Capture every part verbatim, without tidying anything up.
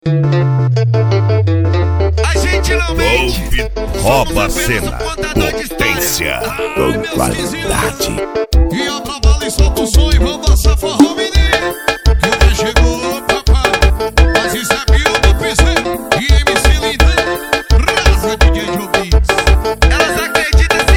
A gente não mente. Rouba a cena, potência com qualidade. E eu trabalho e solto o som e vamos dançar forró, menino. Que o trem chegou, papai. Mas isso é Pio do P C e M C Lindão. Raça D J Jobis. Elas acreditam se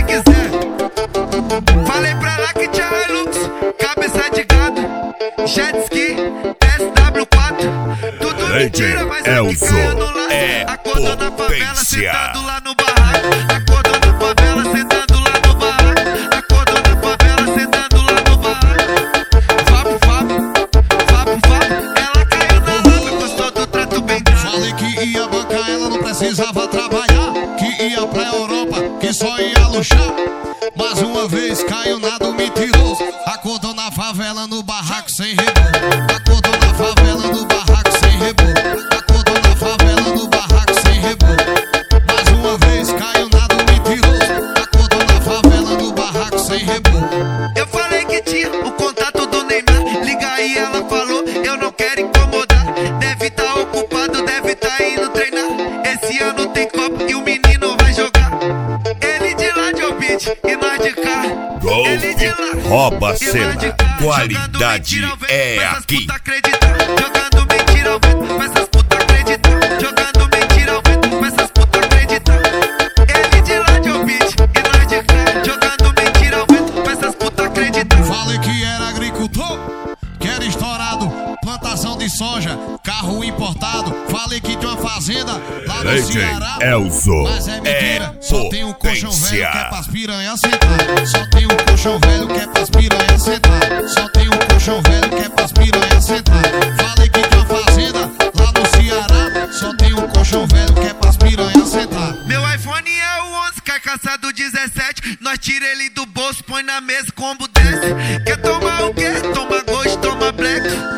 quiser. Falei pra ela que tinha Hilux, cabeça de gado, jet ski, S W quatro. Tudo mentira, mas é que caindo lá. É acordou na favela, sentado lá no barraco. Acordou na favela, sentado lá no barraco. Acordou na favela, sentado lá no barraco. Vapo, vapo, vapo, vapo. Ela caiu na lama, gostou do trato bem dado. Falei que ia bancar, ela não precisava trabalhar. Que ia pra Europa, que só ia luxar. Mais uma vez caiu na do mentiroso. Acordou na favela, no barraco sem reboco. Acordou na favela, no barraco sem reboco. Acordou na favela, no barraco sem reboco. Mais uma vez caiu na do mentiroso. Acordou na favela, no barraco sem reboco. Eu falei que tinha o contato do Neymar. Liga aí, ela falou, eu não quero incomodar. Deve tá ocupado, deve tá indo treinar. Esse ano tem Copa e o menino vai jogar. Ele de lá de Albite e nós de cá. Ele de lá, rouba a cena, qualidade é aqui. Jogando mentira ao vento, faz essas putas acreditar. Jogando mentira ao vento, faz essas putas acreditar. Ele de lá de Albite e nós de cá. Jogando mentira ao vento, faz essas putas acreditar. Falei que era agricultor, que era estourado, plantação de soja, carro importado. Falei que tinha uma fazenda lá no Ceará. Elzo, mas é mentira, é só tem um colchão velho potência. que é pras piranhas sentar. Só tem um colchão velho que é pras piranhas sentar. Só tem um colchão velho que é pras piranhas sentar. Falei que tinha uma fazenda lá no Ceará. Só tem um colchão velho que é pras piranhas sentar. Meu iPhone é o onze, carcaça do dezessete. Nós tira ele do bolso, põe na mesa, combo desce. Quer tomar o quê? Toma Ghost, toma Black.